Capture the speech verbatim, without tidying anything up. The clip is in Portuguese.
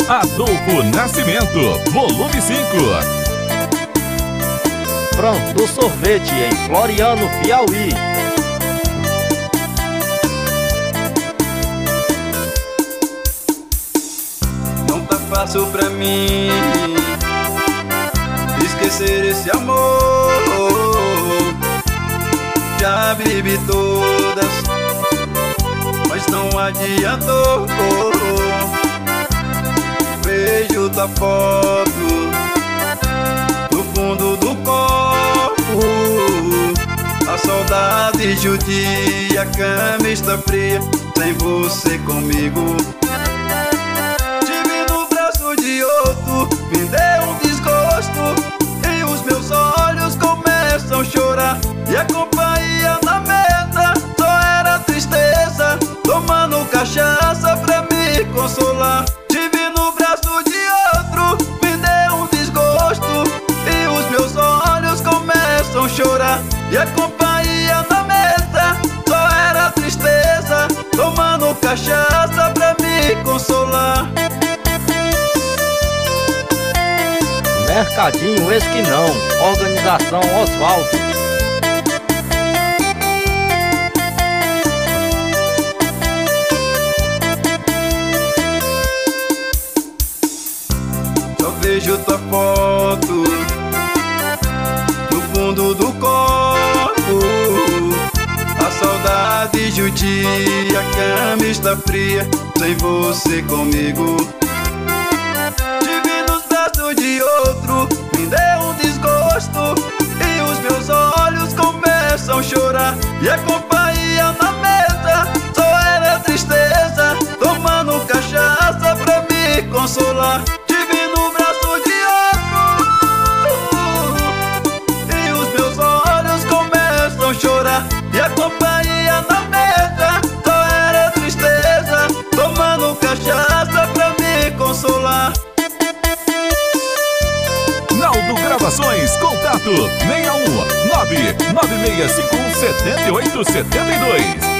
Adolfo Nascimento, volume cinco. Frango Sorvete, em Floriano, Piauí. Não tá fácil pra mim esquecer esse amor. Já bebi todas, mas não adiantou. Vejo tua foto no fundo do copo. A saudade judia, a cama está fria sem você comigo. Tive no braço de outro, me deu um desgosto, e os meus olhos começam a chorar. E a companhia na mesa só era tristeza, tomando cachaça pra me consolar. Tive no braço de outro, me deu um desgosto, e os meus olhos começam a chorar. E a companhia na mesa só era tristeza, tomando cachaça pra me consolar. Mercadinho Esquinão, organização Osvaldo. Só vejo tua foto no fundo do copo. A saudade judia, a cama está fria sem você comigo. Tive nos braços de outro, me deu um desgosto, e os meus olhos começam a chorar. E a companhia na mesa só era tristeza, tomando cachaça pra me consolar. Tive no braço de outro, e os meus olhos começam a chorar. E a companhia na mesa só era tristeza, tomando cachaça pra me consolar. Naldo Gravações, contato seis um nove nove seis cinco um sete oito sete dois.